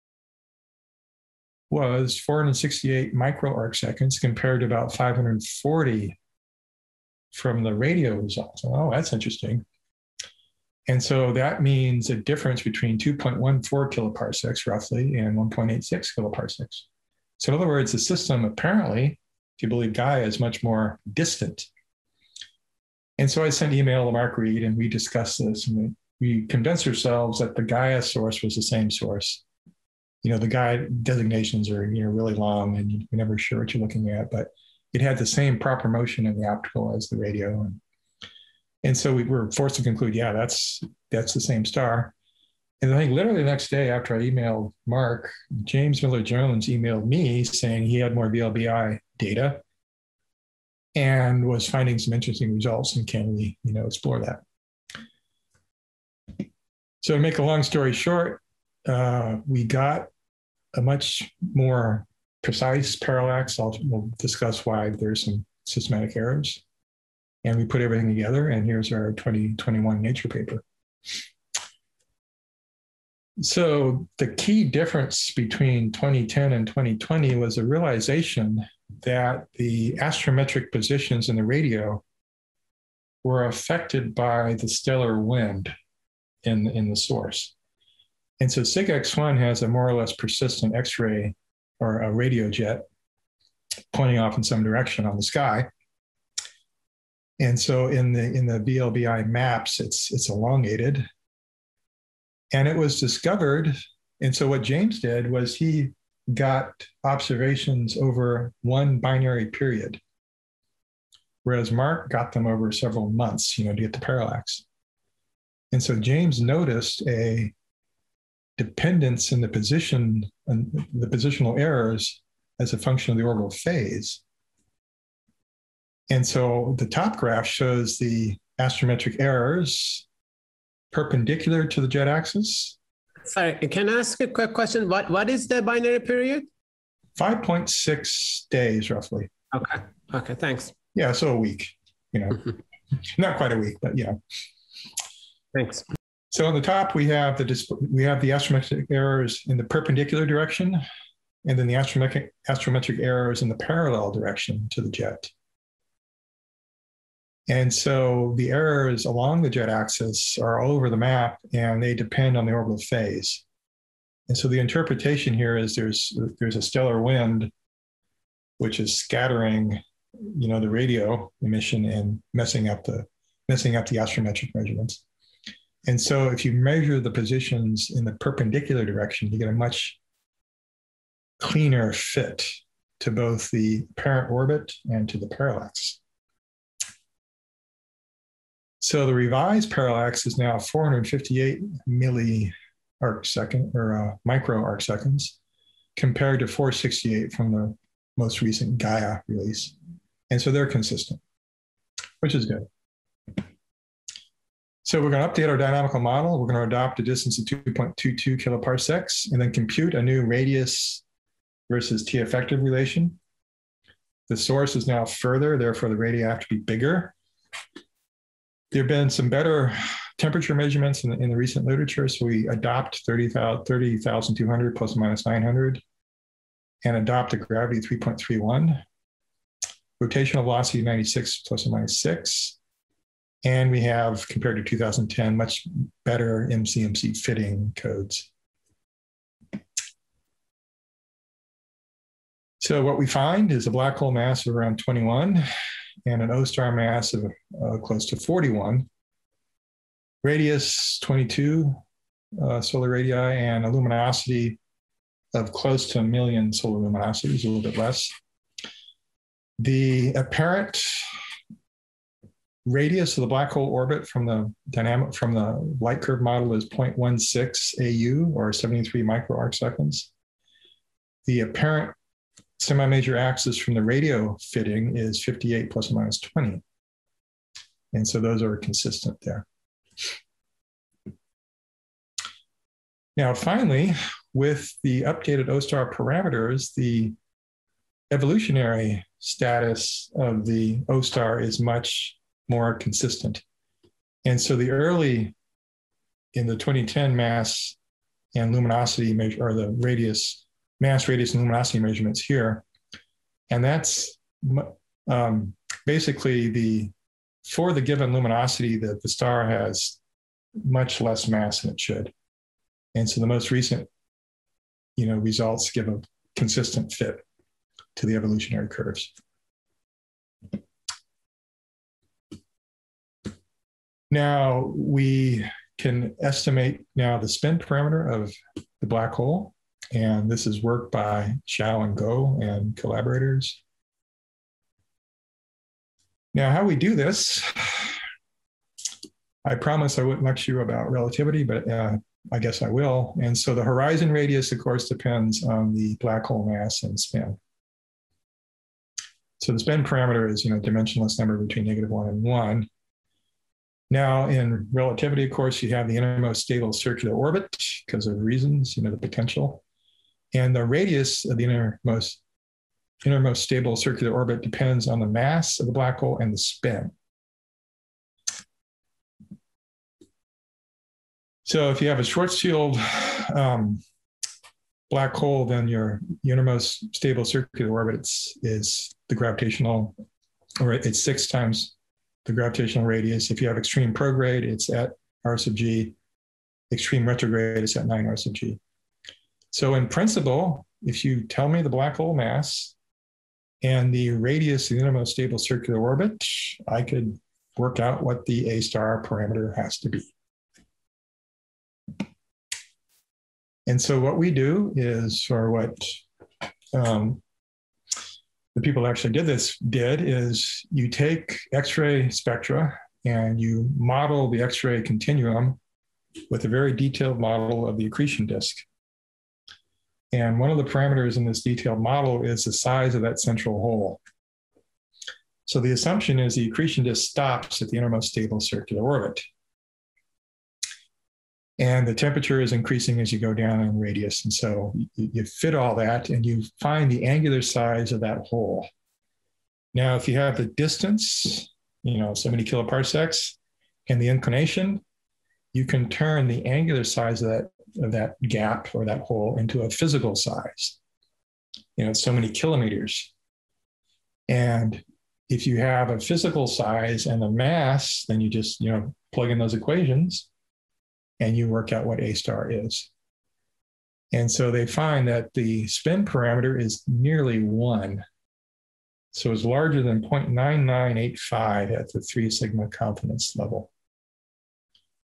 was four hundred sixty-eight micro arc seconds compared to about five hundred forty from the radio results. Oh, that's interesting. And so that means a difference between two point one four kiloparsecs roughly and one point eight six kiloparsecs. So in other words, the system apparently, if you believe Gaia, is much more distant. And so I sent an email to Mark Reed, and we discussed this, and we, we convinced ourselves that the Gaia source was the same source. You know, the Gaia designations are, you know, really long, and you're never sure what you're looking at, but it had the same proper motion in the optical as the radio. And, and so we were forced to conclude, yeah, that's that's the same star. And I think literally the next day after I emailed Mark, James Miller Jones emailed me saying he had more V L B I data and was finding some interesting results, and can we, you know, explore that? So to make a long story short, uh, we got a much more precise parallax. I'll, we'll discuss why there's some systematic errors. And we put everything together, and here's our twenty twenty-one Nature paper. So the key difference between twenty ten and twenty twenty was a realization that the astrometric positions in the radio were affected by the stellar wind in, in the source. And so SIGX one has a more or less persistent X-ray or a radio jet pointing off in some direction on the sky. And so in the in the V L B I maps, it's it's elongated. And it was discovered, and so what James did was he got observations over one binary period, whereas Mark got them over several months, you know, to get the parallax. And so James noticed a dependence in the position and the positional errors as a function of the orbital phase. And so the top graph shows the astrometric errors perpendicular to the jet axis. Sorry, can I ask a quick question? What What is the binary period? five point six days, roughly. Okay, okay, thanks. Yeah, so a week, you know, not quite a week, but yeah. Thanks. So on the top, we have the we have the astrometric errors in the perpendicular direction, and then the astrometric astrometric errors in the parallel direction to the jet. And so the errors along the jet axis are all over the map, and they depend on the orbital phase. And so the interpretation here is there's there's a stellar wind, which is scattering, you know, the radio emission and messing up the messing up the astrometric measurements. And so if you measure the positions in the perpendicular direction, you get a much cleaner fit to both the apparent orbit and to the parallax. So the revised parallax is now four hundred fifty-eight milli arc second or uh, micro arc seconds compared to four sixty-eight from the most recent Gaia release. And so they're consistent, which is good. So we're going to update our dynamical model. We're going to adopt a distance of two point two two kiloparsecs and then compute a new radius versus T effective relation. The source is now further, therefore the radii have to be bigger. There have been some better temperature measurements in the, in the recent literature. So we adopt thirty thousand two hundred plus or minus nine hundred and adopt a gravity three point three one. Rotational velocity ninety-six plus or minus six. And we have, compared to two thousand ten, much better M C M C fitting codes. So what we find is a black hole mass of around twenty-one and an O-star mass of uh, close to forty-one. Radius twenty-two uh, solar radii and a luminosity of close to a million solar luminosities, a little bit less. The apparent radius of the black hole orbit from the dynamic from the light curve model is zero point one six A U or seventy-three micro arc seconds. The apparent semi-major axis from the radio fitting is fifty-eight plus or minus twenty. And so those are consistent there. Now, finally, with the updated O-star parameters, the evolutionary status of the O-star is much more consistent. And so the early, in the twenty ten mass and luminosity measure, or the radius, mass, radius, and luminosity measurements here, and that's um, basically the, for the given luminosity that the star has much less mass than it should. And so the most recent, you know, results give a consistent fit to the evolutionary curves. Now we can estimate now the spin parameter of the black hole. And this is work by Xiao and Go and collaborators. Now, how we do this, I promise I wouldn't lecture you about relativity, but uh, I guess I will. And so the horizon radius, of course, depends on the black hole mass and spin. So the spin parameter is, you know, dimensionless number between negative one and one. Now, in relativity, of course, you have the innermost stable circular orbit because of reasons, you know, the potential. And the radius of the innermost, innermost stable circular orbit depends on the mass of the black hole and the spin. So if you have a Schwarzschild um, black hole, then your innermost stable circular orbit is, is the gravitational, or it's six times the gravitational radius. If you have extreme prograde, it's at R sub G. Extreme retrograde is at nine R sub G. So in principle, if you tell me the black hole mass and the radius of the innermost stable circular orbit, I could work out what the A star parameter has to be. And so what we do is, or what um, the people who actually did this did, is you take X-ray spectra and you model the X-ray continuum with a very detailed model of the accretion disk. And one of the parameters in this detailed model is the size of that central hole. So the assumption is the accretion disk stops at the innermost stable circular orbit. And the temperature is increasing as you go down in radius. And so you, you fit all that and you find the angular size of that hole. Now, if you have the distance, you know, so many kiloparsecs, and the inclination, you can turn the angular size of that of that gap or that hole into a physical size. You know, it's so many kilometers. And if you have a physical size and a mass, then you just, you know, plug in those equations and you work out what A star is. And so they find that the spin parameter is nearly one. So it's larger than zero point nine nine eight five at the three sigma confidence level.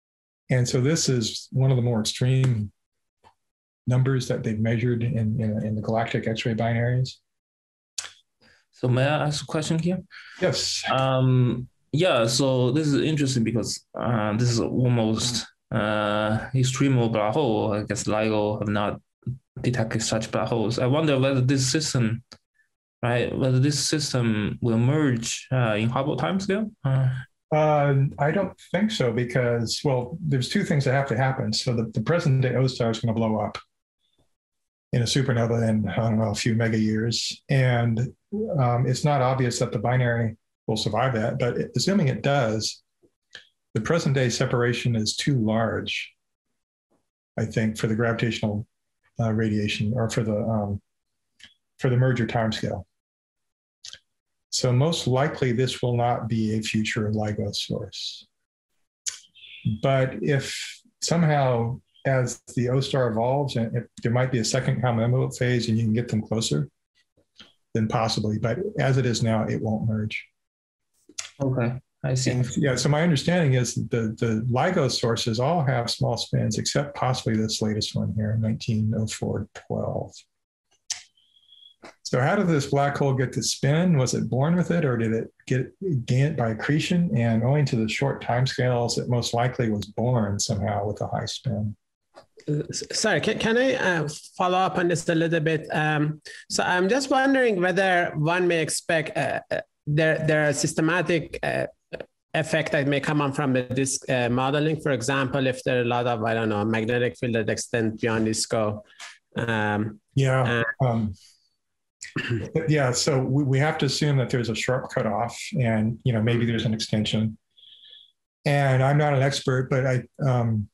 And so this is one of the more extreme numbers that they've measured in, in, in the galactic X-ray binaries. So may I ask a question here? Yes. Um, yeah, so this is interesting because uh, this is almost uh, extreme black hole. I guess LIGO have not detected such black holes. I wonder whether this system, right, whether this system will merge uh, in Hubble timescale? Uh, Uh, I don't think so because, well, there's two things that have to happen. So the, the present day O star is going to blow up in a supernova in, I don't know, a few mega years. And um, it's not obvious that the binary will survive that, but it, assuming it does, the present day separation is too large, I think, for the gravitational uh, radiation or for the, um, for the merger timescale. So most likely this will not be a future LIGO source. But if somehow as the O star evolves and if there might be a second common envelope phase and you can get them closer, then possibly. But as it is now, it won't merge. okay, I see. And yeah, so my understanding is the, the LIGO sources all have small spins except possibly this latest one here, nineteen oh four twelve. So how did this black hole get to spin? Was it born with it or did it get gain it by accretion? And owing to the short timescales, it most likely was born somehow with a high spin. Sorry, can, can I uh, follow up on this a little bit? Um, so I'm just wondering whether one may expect uh, uh, there, there are systematic uh, effect that may come on from the disk uh, modeling. For example, if there are a lot of, I don't know, magnetic field that extend beyond disco. Um, yeah. Uh, um, yeah. So we, we have to assume that there's a sharp cutoff and, you know, maybe there's an extension. And I'm not an expert, but I, um,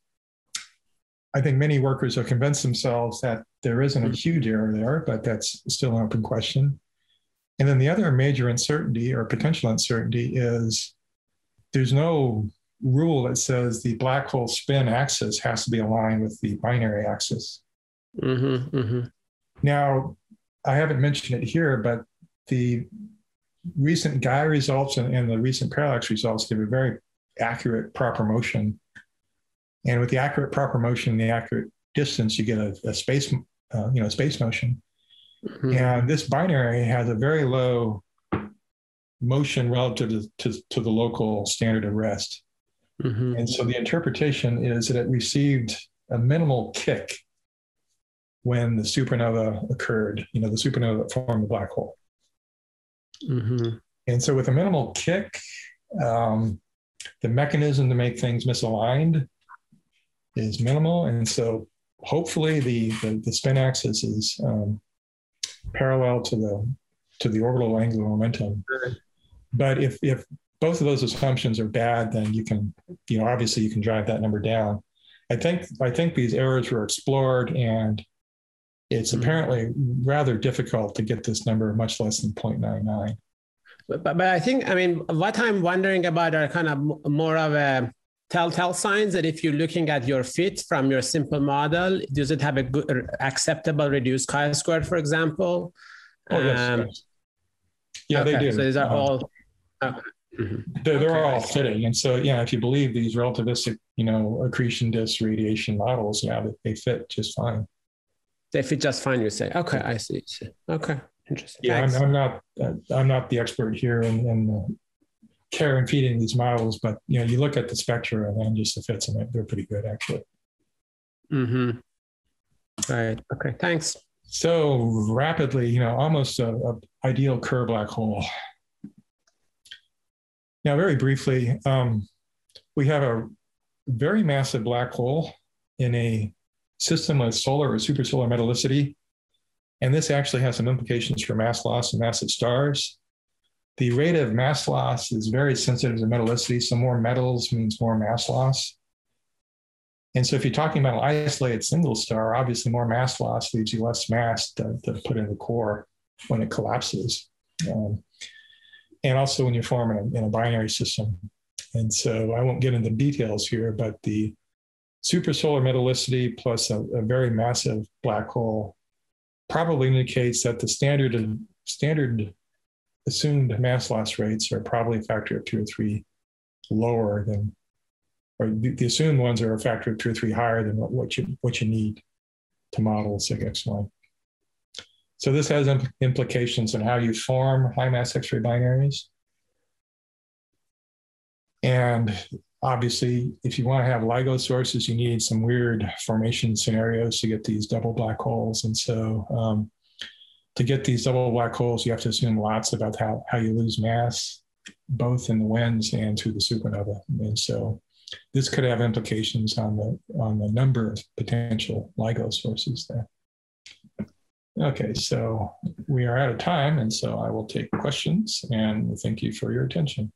I think many workers have convinced themselves that there isn't a huge error there, but that's still an open question. And then the other major uncertainty or potential uncertainty is there's no rule that says the black hole spin axis has to be aligned with the binary axis. mm-hmm, mm-hmm. Now, I haven't mentioned it here, but the recent Gaia results and, and the recent parallax results give a very accurate proper motion. And with the accurate proper motion, the accurate distance, you get a, a space, uh, you know, space motion. Mm-hmm. And this binary has a very low motion relative to, to, to the local standard of rest. Mm-hmm. And so the interpretation is that it received a minimal kick when the supernova occurred, you know, the supernova that formed the black hole. Mm-hmm. And so with a minimal kick, um, the mechanism to make things misaligned is minimal. And so hopefully the, the, the spin axis is um, parallel to the, to the orbital angular momentum. But if, if both of those assumptions are bad, then you can, you know, obviously you can drive that number down. I think, I think these errors were explored and it's mm-hmm. apparently rather difficult to get this number much less than zero point nine nine. But, but, but I think, I mean, what I'm wondering about are kind of more of a telltale signs that if you're looking at your fit from your simple model, does it have a good, acceptable reduced chi-squared, for example? Oh, yes, um, yes. Yeah, okay, they do. So these are um, all... Okay. Mm-hmm. They're, they're okay, all fitting. And so, yeah, if you believe these relativistic, you know, accretion disk radiation models, yeah, they fit just fine. They fit just fine, you say. Okay, I see. Okay, interesting. Yeah, I'm, I'm not uh, I'm not the expert here in, in uh, care and feeding these models, but you know, you look at the spectra and just the fits in it, they're pretty good actually. Mm-hmm. Right. Okay. Thanks. So rapidly, you know, almost a, a ideal Kerr black hole. Now, very briefly, um, we have a very massive black hole in a system with solar or supersolar metallicity. And this actually has some implications for mass loss and massive stars. The rate of mass loss is very sensitive to metallicity. So more metals means more mass loss. And so if you're talking about an isolated single star, obviously more mass loss leaves you less mass to, to put in the core when it collapses. Um, and also when you form in a, in a binary system. And so I won't get into details here, but the supersolar metallicity plus a, a very massive black hole probably indicates that the standard standard assumed mass loss rates are probably a factor of two or three lower than or the, the assumed ones are a factor of two or three higher than what, what you what you need to model sig X one. So this has imp implications on how you form high mass X-ray binaries. And obviously, if you want to have LIGO sources, you need some weird formation scenarios to get these double black holes. And so um, to get these double black holes, you have to assume lots about how, how you lose mass, both in the winds and through the supernova. And so this could have implications on the, on the number of potential LIGO sources there. Okay, so we are out of time, and so I will take questions, and thank you for your attention.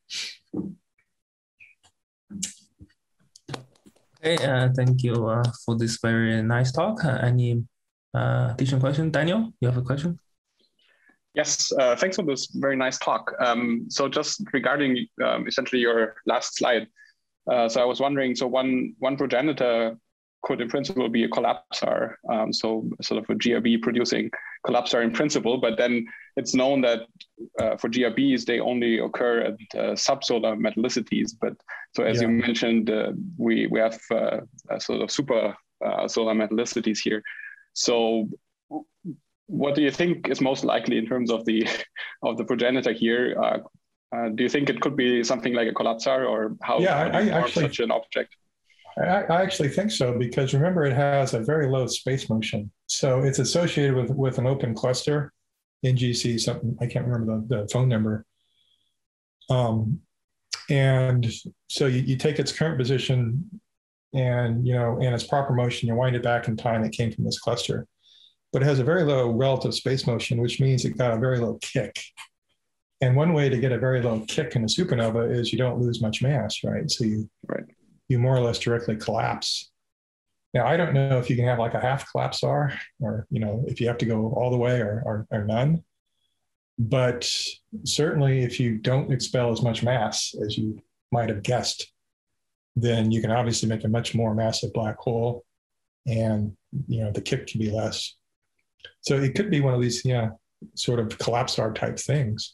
Okay, uh, thank you uh, for this very nice talk. Uh, any uh, additional question? Daniel, you have a question? Yes, uh, thanks for this very nice talk. Um, so just regarding um, essentially your last slide, uh, so I was wondering, so one, one progenitor could in principle be a collapsar, um, so sort of a G R B producing collapsar in principle, but then it's known that uh, for G R Bs, they only occur at uh, subsolar metallicities. But so as yeah. you mentioned, uh, we, we have uh, a sort of super uh, solar metallicities here. So what do you think is most likely in terms of the, of the progenitor here? Uh, uh, do you think it could be something like a collapsar, or how, yeah, how do you I, form actually, such an object? I, I actually think so, because remember, it has a very low space motion. So it's associated with, with an open cluster, N G C, something, I can't remember the, the phone number. Um, and so you, you take its current position and, you know, and its proper motion, you wind it back in time, it came from this cluster. But it has a very low relative space motion, which means it got a very low kick. And one way to get a very low kick in a supernova is you don't lose much mass, right? So you, right. you more or less directly collapse. Now, I don't know if you can have like a half collapsar, or, you know, if you have to go all the way, or, or, or none. But certainly if you don't expel as much mass as you might have guessed, then you can obviously make a much more massive black hole, and, you know, the kick can be less. So it could be one of these, yeah, sort of collapsar type things.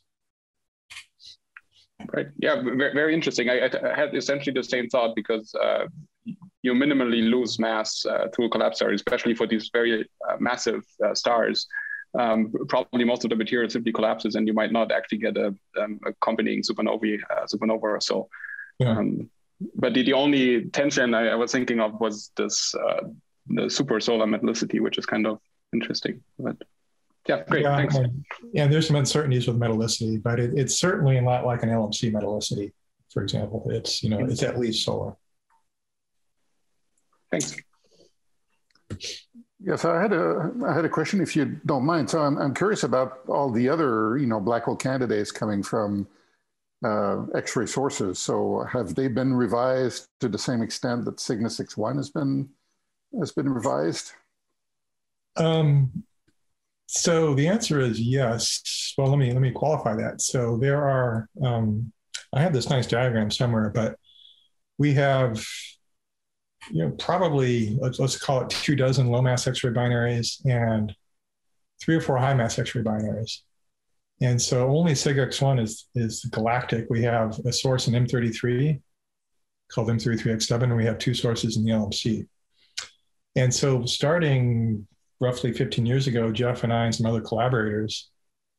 Right. Yeah, very, very interesting. I, I had essentially the same thought, because uh, you minimally lose mass uh, through a collapsar, especially for these very uh, massive uh, stars. Um, probably most of the material simply collapses, and you might not actually get a um, accompanying supernovae, uh, supernova or so. Yeah. Um, but the, the only tension I, I was thinking of was this uh, the super solar metallicity, which is kind of interesting. But yeah, great, yeah, thanks. And, yeah, there's some uncertainties with metallicity, but it, it's certainly not like an L M C metallicity, for example. It's, you know, it's at least solar. Thanks. Yes, I had a I had a question, if you don't mind. So I'm I'm curious about all the other, you know, black hole candidates coming from uh, X-ray sources. So have they been revised to the same extent that Cygnus X one has been has been revised? Um. So the answer is yes. Well, let me let me qualify that. So there are. Um, I have this nice diagram somewhere, but we have, you know, probably, let's, let's call it two dozen low mass X-ray binaries and three or four high mass X-ray binaries. And so only sig X one is, is galactic. We have a source in M thirty-three called M thirty-three X seven, and we have two sources in the L M C. And so starting roughly fifteen years ago, Jeff and I and some other collaborators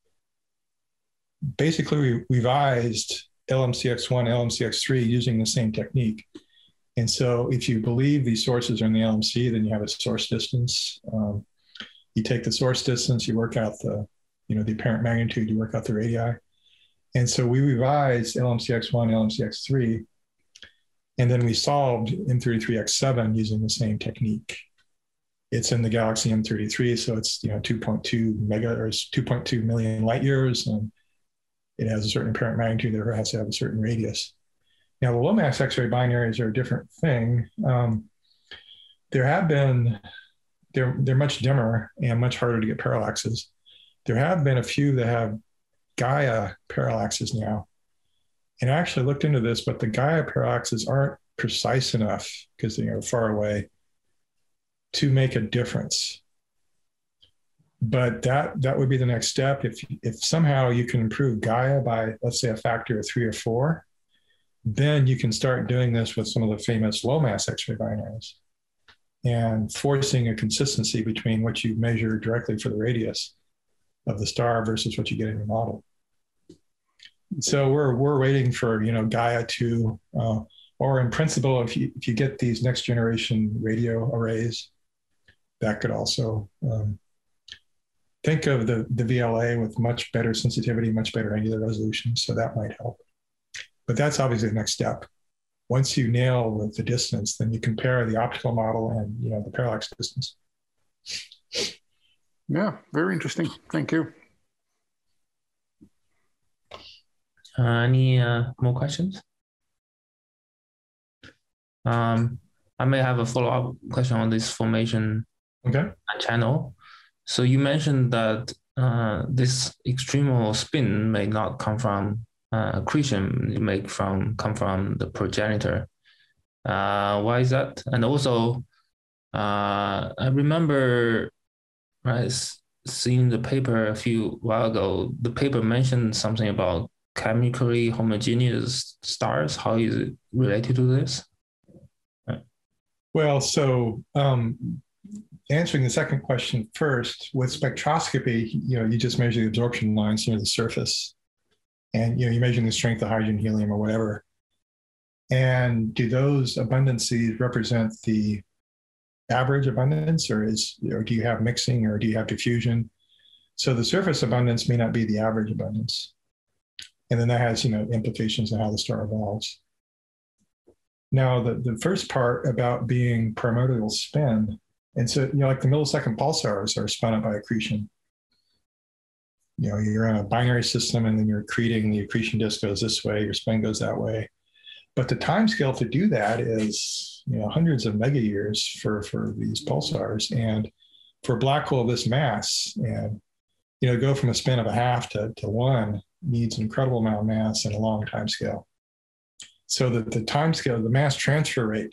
basically revised L M C X one, L M C X three using the same technique. And so if you believe these sources are in the L M C, then you have a source distance. Um, you take the source distance, you work out the, you know, the apparent magnitude, you work out the radii. And so we revised L M C X one, L M C X three, and then we solved M thirty-three X seven using the same technique. It's in the galaxy M thirty-three, so it's, you know, two point two mega, or two point two million light years, and it has a certain apparent magnitude, therefore it has to have a certain radius. Now, the low mass X-ray binaries are a different thing. Um, there have been, they're, they're much dimmer and much harder to get parallaxes. There have been a few that have Gaia parallaxes now. And I actually looked into this, but the Gaia parallaxes aren't precise enough, because they are far away, to make a difference. But that, that would be the next step. If, if somehow you can improve Gaia by, let's say, a factor of three or four, then you can start doing this with some of the famous low mass X-ray binaries and forcing a consistency between what you measure directly for the radius of the star versus what you get in your model. So we're we're waiting for, you know, Gaia two, uh, or in principle, if you if you get these next generation radio arrays, that could also um, think of the the V L A with much better sensitivity, much better angular resolution. So that might help. But that's obviously the next step. Once you nail with the distance, then you compare the optical model and, you know, the parallax distance. Yeah, very interesting. Thank you. Uh, any uh, more questions? Um, I may have a follow-up question on this formation okay. channel. So you mentioned that uh, this extremal spin may not come from uh, accretion, it may from, come from the progenitor. Uh, why is that? And also, uh, I remember right, seeing the paper a few while ago. The paper mentioned something about chemically homogeneous stars. How is it related to this? Well, so um, answering the second question first, with spectroscopy, you know, you just measure the absorption lines near the surface, and you know, you're measuring the strength of hydrogen, helium, or whatever. And do those abundances represent the average abundance, or is, or do you have mixing, or do you have diffusion? So the surface abundance may not be the average abundance, and then that has, you know, implications on how the star evolves. Now, the, the first part about being primordial spin, and so, you know, like the millisecond pulsars are spun up by accretion. You know, you're in a binary system and then you're accreting, the accretion disk goes this way, your spin goes that way. But the time scale to do that is, you know, hundreds of mega years for, for these pulsars. And for a black hole of this mass, and, you know, go from a spin of a half to, to one needs an incredible amount of mass and a long time scale. So that the time scale, the mass transfer rate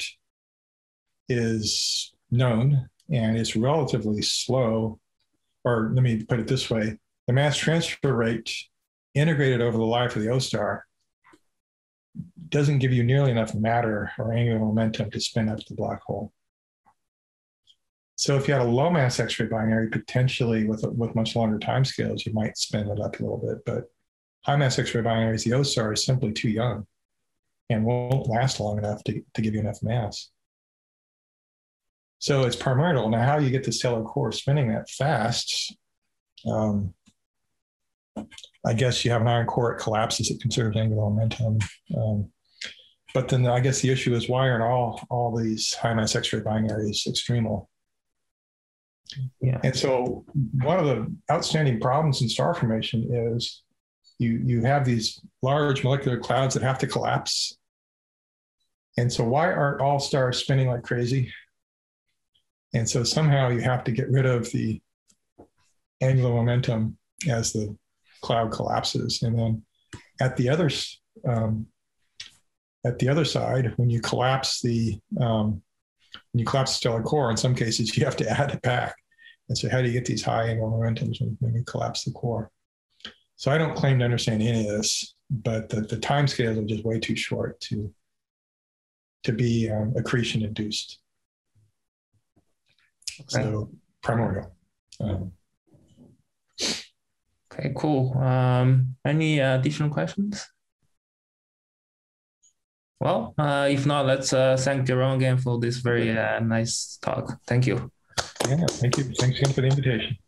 is known and it's relatively slow, or let me put it this way, the mass transfer rate integrated over the life of the O star doesn't give you nearly enough matter or angular momentum to spin up the black hole. So if you had a low mass X-ray binary, potentially with, with much longer timescales, you might spin it up a little bit, but high mass X-ray binaries, the O star is simply too young and won't last long enough to, to give you enough mass. So it's primordial. Now, how you get the stellar core spinning that fast, um, I guess you have an iron core, it collapses, it conserves angular momentum. Um, but then I guess the issue is, why aren't all, all these high mass X-ray binaries extremal? Yeah. And so one of the outstanding problems in star formation is you, you have these large molecular clouds that have to collapse. And so why aren't all stars spinning like crazy? And so somehow you have to get rid of the angular momentum as the cloud collapses. And then at the other, um, at the other side, when you collapse the, um, when you collapse the stellar core, in some cases you have to add it back. And so how do you get these high angular momentums when, when you collapse the core? So I don't claim to understand any of this, but the, the time scales are just way too short to, to be um, accretion induced. Okay. So primordial. Um, okay, cool. Um, any uh, additional questions? Well, uh, if not, let's uh, thank Jerome again for this very uh, nice talk. Thank you. Yeah, thank you. Thanks again for the invitation.